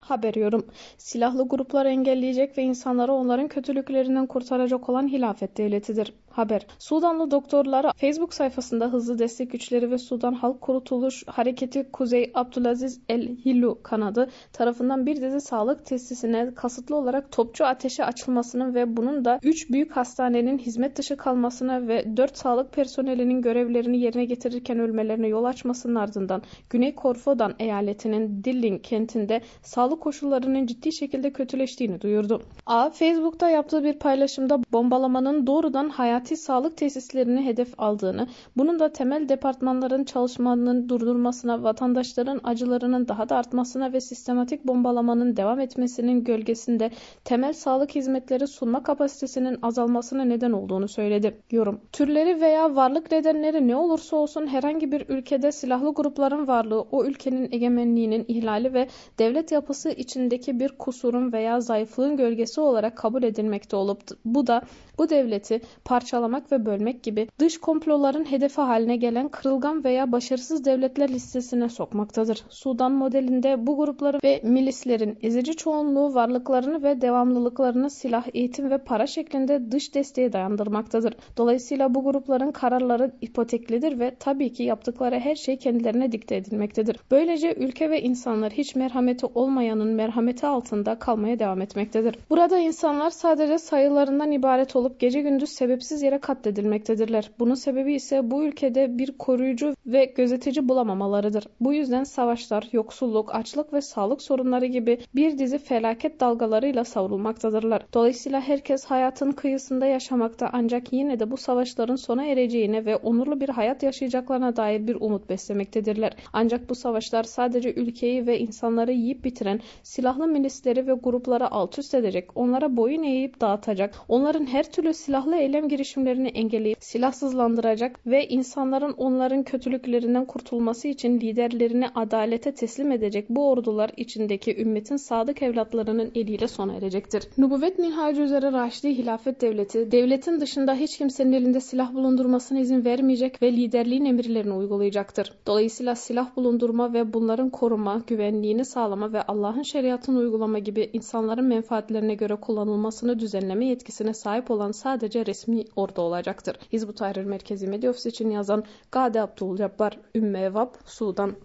Haber yorum. Silahlı grupları engelleyecek ve insanları onların kötülüklerinden kurtaracak olan hilafet devletidir. Haber. Sudanlı doktorlara Facebook sayfasında hızlı destek güçleri ve Sudan Halk Kurtuluş Hareketi Kuzey Abdülaziz El-Hillu kanadı tarafından bir dizi sağlık tesisine kasıtlı olarak topçu ateşi açılmasının ve bunun da 3 büyük hastanenin hizmet dışı kalmasına ve 4 sağlık personelinin görevlerini yerine getirirken ölmelerine yol açmasının ardından Güney Kordofa eyaletinin Dillin kentinde sağlık koşullarının ciddi şekilde kötüleştiğini duyurdu. Facebook'ta yaptığı bir paylaşımda bombalamanın doğrudan hayati sağlık tesislerini hedef aldığını, bunun da temel departmanların çalışmalarının durdurmasına, vatandaşların acılarının daha da artmasına ve sistematik bombalamanın devam etmesinin gölgesinde temel sağlık hizmetleri sunma kapasitesinin azalmasına neden olduğunu söyledi. Yorum. Türleri veya varlık nedenleri ne olursa olsun herhangi bir ülkede silahlı grupların varlığı o ülkenin egemenliğinin ihlali ve devlet yapısı içindeki bir kusurun veya zayıflığın gölgesi olarak kabul edilmekte olup bu da bu devleti parçalamak ve bölmek gibi dış komploların hedefi haline gelen kırılgan veya başarısız devletler listesine sokmaktadır. Sudan modelinde bu grupları ve milislerin ezici çoğunluğu varlıklarını ve devamlılıklarını silah, eğitim ve para şeklinde dış desteğe dayandırmaktadır. Dolayısıyla bu grupların kararları ipoteklidir ve tabii ki yaptıkları her şey kendilerine dikte edilmektedir. Böylece ülke ve insanlar hiç merhameti olmayanın merhameti altında kalmaya devam etmektedir. Burada insanlar sadece sayılarından ibaret olup gece gündüz sebepsiz yere katledilmektedirler. Bunun sebebi ise bu ülkede bir koruyucu ve gözetici bulamamalarıdır. Bu yüzden savaşlar, yoksulluk, açlık ve sağlık sorunları gibi bir dizi felaket dalgalarıyla savrulmaktadırlar. Dolayısıyla herkes hayatın kıyısında yaşamakta ancak yine de bu savaşların sona ereceğine ve onurlu bir hayat yaşayacaklarına dair bir umut beslemektedirler. Ancak bu savaşlar sadece ülkeyi ve insanları yiyip bitiren silahlı milisleri ve grupları alt üst edecek, onlara boyun eğip dağıtacak, onların her türlü silahlı eylem girişimlerini engelleyip silahsızlandıracak ve insanların onların kötülüklerinden kurtulması için liderlerini adalete teslim edecek bu ordular içindeki ümmetin sadık evlatlarının eliyle sona erecektir. Nübüvvet minhacı üzere Raşidi Hilafet Devleti, devletin dışında hiç kimsenin elinde silah bulundurmasına izin vermeyecek ve liderliğin emirlerini uygulayacaktır. Dolayısıyla silah bulundurma ve bunların koruma, güvenliğini sağlama ve Allah'ın şeriatını uygulama gibi insanların menfaatlerine göre kullanılmasını düzenleme yetkisine sahip olan sadece resmi ordu olacaktır. Hizb-ut Tahrir Merkezi Medya Ofisi için yazan Gade Abdülcabbar, Ümmü Evvab, Sudan.